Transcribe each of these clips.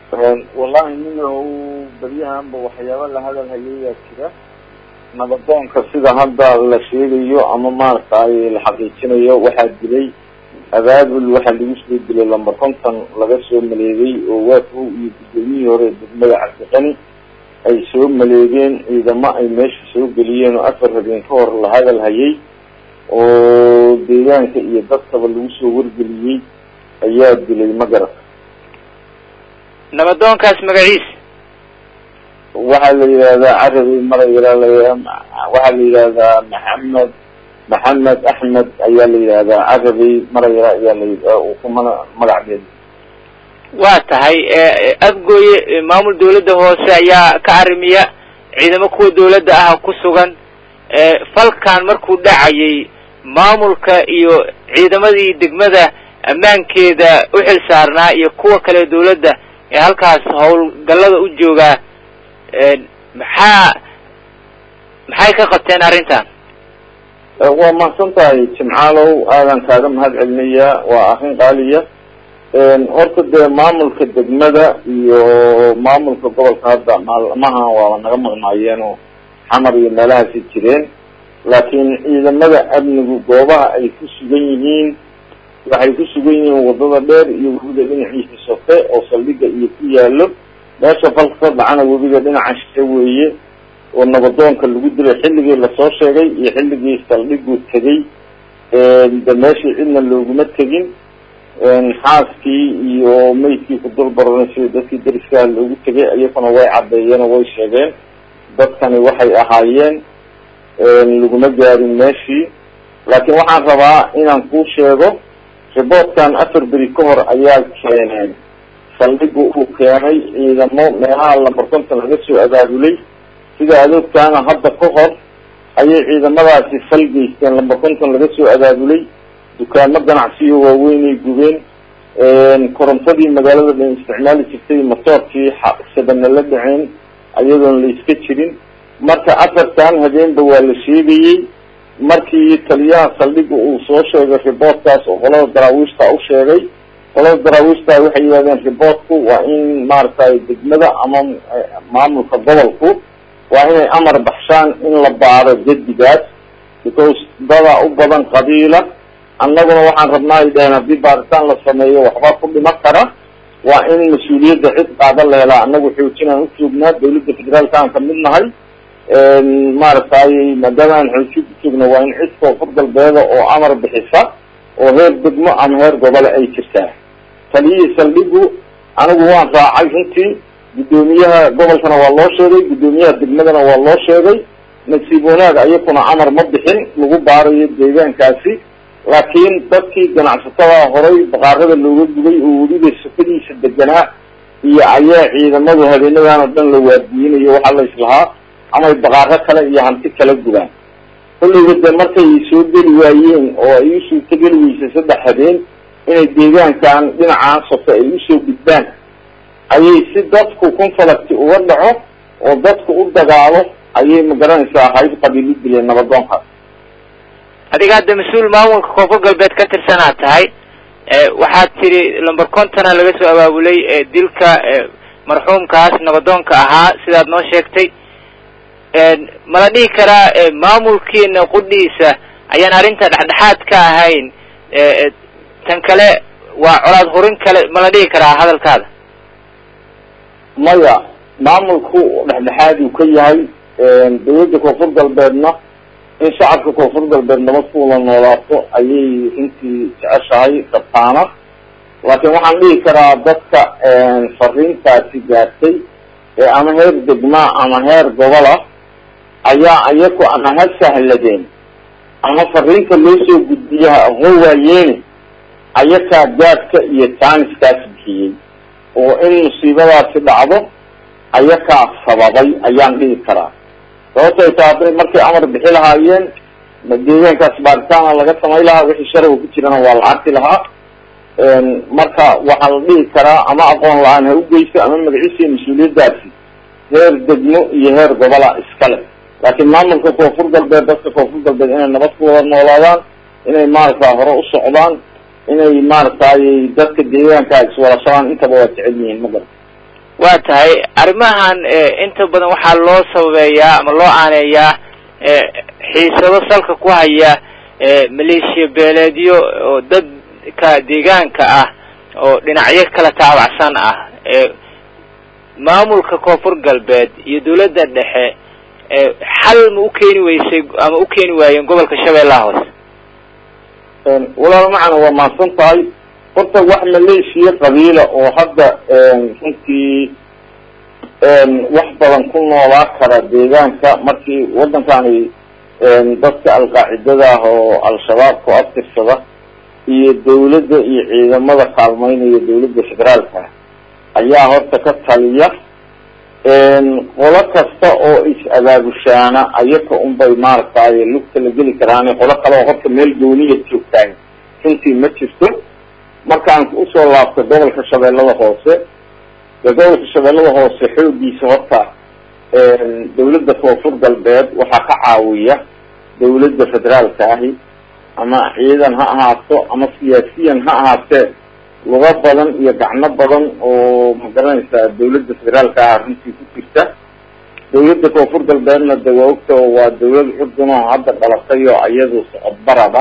والله إنه بريها بوحياة لهذا الهيئة كذا نبضون كسيدة هذا الشيء يو أما ما رأي الحقيقة يو واحد لي أباد الواحد يسلي بلي لما كنت لقيته مليجي ووافو يبدوني يورد ملعب غني أي سوق مليجين إذا ما أي ماشي سوق بليين وأثر بين كور لهذا الهيئة وديان كيدقق بالوسو ورد لي أياد بلي مجرى نبضون كاس مقعيس وحل هذا عربي مرة إلى وحل هذا محمد أحمد أيالي هذا عربي مرة إلى وكمان مرعبين واتهاي أبقي مامل دولة هو سعيا كعرمية عندما كو دولة كسوغان فالكان مركو دعي مامل كإيو عندما دي دقمدا أمان كيدا وحل سارنا يكوى كلا دولة halkaas hawl galada u jooga maxay ka qabteen arintan waa mahadsantahay jimcaalow aadan kaaga mahad celinayaa waa arrin qaaliya horta dee maamulka degmada iyo maamulka gobolka hadda maalmaha waa naga maqnaayeenoo xamar iyo meelahaasi jireen laakiin ciidamada amnigu goobaha ay ku sugan yihiin waxay ku sugan yihiin wadada dheer iyo webiga dhinaciisa soke oo saldhiga iyo ku yaalo meesha falka ka dhacana webiga dhinaca shishe weeye oo nabadoonka lagu dilay xilligii lasoo sheegay iyo xilligii saldhigu tegay de meeshii cidna looguma tegin xaaskii iyo meydkii ku dul baranay sida dadkii dariskaha loogu tegay iyaguna way caddeeyeen oo way sheegeen dadkani waxay ahaayeen laguma gaarin meeshii laakiin waxaan rabaa inaan kuu sheego riboodkan afar beri ka hor ayaa keeneen saldhigu uu keenay ciidamo meelaha lambarkonta laga soo abaabulay sida adoogtaana hadda ka hor ayay ciidamadaasi fal geysteen lambarkonton laga soo abaabulay dukaamo ganacsiyo waaweynay gubeen korontadii magaalada dhan isticmaali jirtay matoorkii sabana la dhaceen ayadoon la iska jirin marka afartan habeenba waa la sheegayey markii taliyaha saldhiga uu soo sheegay riboodkaas oo qolada daraawiishta u sheegay qolada daraawiishta waxay yidhahdeen riboodku waa in maaragtay degmada ama maamulka gobolku waa inay amar baxshaan in la baaro gedigaas because dada u badan qabiila annaguna waxaan rabnaa ay dhaheen haddii baaritaan la sameeyo waxbaa ku dhiman kara waa in mas-uuliyadda cid qaada la helaa annagu xoojinaan u joognaa dawladda federaalka aan kamid nahay maaragtay maadaama aan xoojin ku joogno waa in cid koonfur galbeeda oo amar bixisa oo heer degmo ama heer gobole ay jirtaa taliyihii saldhigu anigu waan raacay runtii guddoomiyaha gobolkana waa loo sheegay guddoomiyaha degmadana waa loo sheegay nasiib wanaag ayakuna amar ma bixin lagu baarayo deegaankaasi laakiin dadkii ganacsatada horay baqaarada looga gubay oo weliba sukadiisa deganaa iyo ayaa ciidamadu habeenadan oo dhan la waardiyinayo waxaa la islahaa amay baqaaro kale iyo hanti kala gubaan kulliga de markay soo geli waayeen oo ay u suurtageli weysay 3 habeen inay deegaankan dhinacaan soke ay usoo gudbaan ayay si dadku konfalakti uga dhaco oo dadku u dagaalo ayay magaranaysaa hayb qabiil u dileen nabadoonkaas adiga hadda mas-uul maamulka koonfur galbeed ka tirsanaa tahay waxaad tiri lambar kontona laga soo abaabulay dilka marxuumkaas nabadoonka ahaa sidaad noo sheegtay mala dhihi karaa maamulkiina qudhiisa ayaan arrinta dhexdhexaad ka ahayn tan kale waa colaad hurin kale mala dhihi karaa hadalkaada maya maamulku dhexdhexaad uu ka yahay dawladda koonfur galbeedna in shacabka koonfur galbeed nabad kuwada noolaato ayay runtii jeceshahay rabtaana laakiin waxaan dhihi karaa dadka fariintaasi gaartay ama heer degmaa ama heer gobola ayaa ayaku ama ha sahladeen ama fariinta loo soo gudbiyaha howaayeeni ayakaa gaadka iyo jaaniskaas bixiyey oo in musiibadaasi dhacdo ayakaa sababay ayaan dhihi karaa sababtay tahay hadday markay amar bixi lahaayeen deegaankaas baaritaana laga samay lahaa wixii sharciga ku jirana waa la arki lahaa marka waxaa la dhihi karaa ama aqoon la-aan ha u geyso ama magaciisa mas-uuliyaddaasi heer degmo iyo heer gobola iskale laakiin maamulka koonfur galbeed dadka koonfur galbeed inay nabad ku wada noolaadaan inay maaragta hore u socdaan inay maaragtay dadka deegaanka iswadashadaan intaba waa jecel yihiin ma garan waa tahay arrimahan inta badan waxaa loo sababeeyaa ama loo aaneeyaa xiisado salka ku haya maleeshiya beeleedyo oo dadka deegaanka ah oo dhinacyo kala taabacsan ah maamulka koonfur galbeed iyo dawladda dhexe xal ma u keeni weysay ama u keeni waayeen gobolka shabeellaha hoose walaal macana waa mahadsan tahay horta wax maleeshiya qabiila oo hadda runtii wax badan ku noolaa kara deegaanka markii waddankani dadka alqaacidada ah oo al-shabaab ku abtirsada iyo dawladda iyo ciidamada kaalmeynaya dawladda federaalka ayaa horta ka taliya qolo kasta oo is-abaabushaana ayaka unbay maaragtay lugta la geli karaan qolo kale oo horta meel gooniya joogtahay runtii ma jirto markaan usoo laabto gobolka shabeellada hoose gobolka shabeellada hoose xoogiisa horta dawladda koonfur galbeed waxaa ka caawiya dawladda federaalka ahi ama ciidan ha ahaato ama siyaasiyan ha ahaatee luga badan iyo gacno badan oo magaranaysaa dawladda federaalka ah runtii ku jirta dawladda koonfur galbeedna de waa ogta oo waa dawlad curdun oo hadda dhalatay oo iyadu socodbarada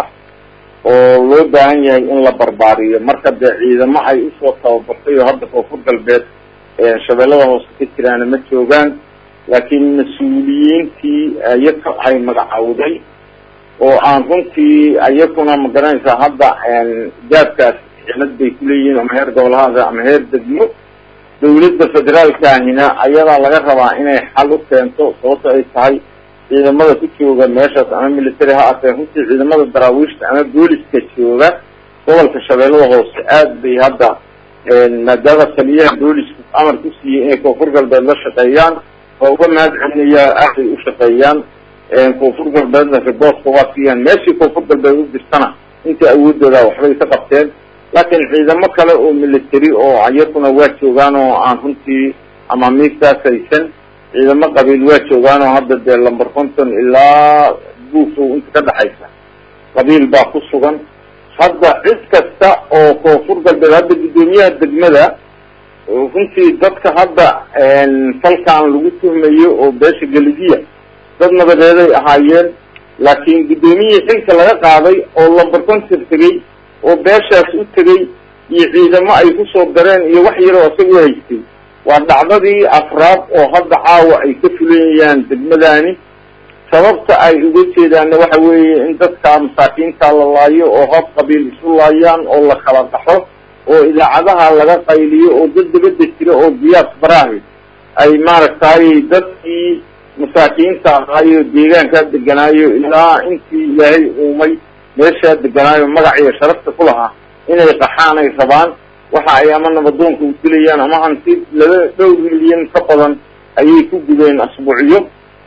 oo loo baahan yahay in la barbaariyo marka dee ciidamo ay usoo tababartay oo hadda koonfur galbeed shabeellada hoose ka jiraana ma joogaan laakiin mas-uuliyiintii iyaka ay magacawday oo aan runtii iyakuna magaranaysaa hadda gaabkaas cilad bay kuleeyihiin ama heer gobolhaada ama heer degmo dawladda federaalkaahina ayadaa laga rabaa inay xal u keento sababto ay tahay ciidamada ku jooga meeshaas ama military ha atee runtii ciidamada daraawiishta ama booliska jooga gobolka shabeellada hoose aad bay hadda maadaama taliyaha boolisku amar ku siiyey inay koonfur galbeed la shaqeeyaan waa uga mahad celinayaa aad bay u shaqeeyaan koonfur galbeedna riboortka waa siiyaan meeshii koonfur galbeed u jirtana inta awoodooda waxbay ka qabteen laakiin ciidamo kale oo military oo iyakuna waa joogaan oo aan runtii amaamiirtaas haysan ciidamo qabiil waa joogaan oo hadda dee lamber 50 ilaa buufow inta ka dhaxaysa qabiil baa ku sugan hadda cid kasta oo koonfur galbeed hadda guddoomiyaha degmada runtii dadka hadda falkaan lagu tuhmayo oo beesha gelidiya dad nabadeeday ahaayeen laakiin guddoomiyihii xilka laga qaaday oo lamber 50 tegey oo beeshaas u tegey iyo ciidamo ay kusoo dareen iyo wax yaroo isagu haystay waa dhacdadii afraad oo hadda caawa ay ka fulayaan degmadani sababta ay uga jeedaanna waxa weeye in dadka masaakiinta la laayo oo hab qabiil isu laayaan oo la kala qaxo oo idaacadaha laga qayliyo oo dad dibadda jira oo diyaas baraahi ay maaragtay dadkii masaakiinta ahaayo deegaankaa deganaayo ilaa intii ilaahay uumay meeshaa deganaayo magac iyo sharafta ku lahaa inay qaxaan ay rabaan waxa ay ama nabadoonka u dilayaan ama hanti 2 milyan ka badan ayay ku gubeen asbuucyo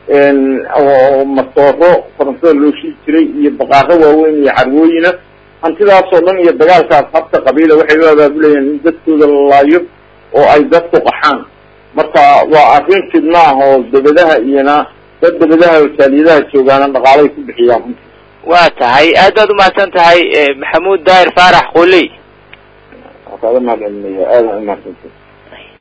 oo matooro korontada loo shii jiray iyo baqaaro waaweyn iyo carwooyina hantidaasoo dhan iyo dagaalkaas habka qabiila waxay u abaabulayaan in dadkooda la laayo oo ay dadku qaxaan marka waa arrin fidna ah oo dabadaha iyona dad dabadaha wasaaliyadaha joogaana dhaqaalay ku bixiyaan waa tahay aad baad umahadsan tahay maxamuud daahir faarax quley هذا ما علمني هذا ما كنت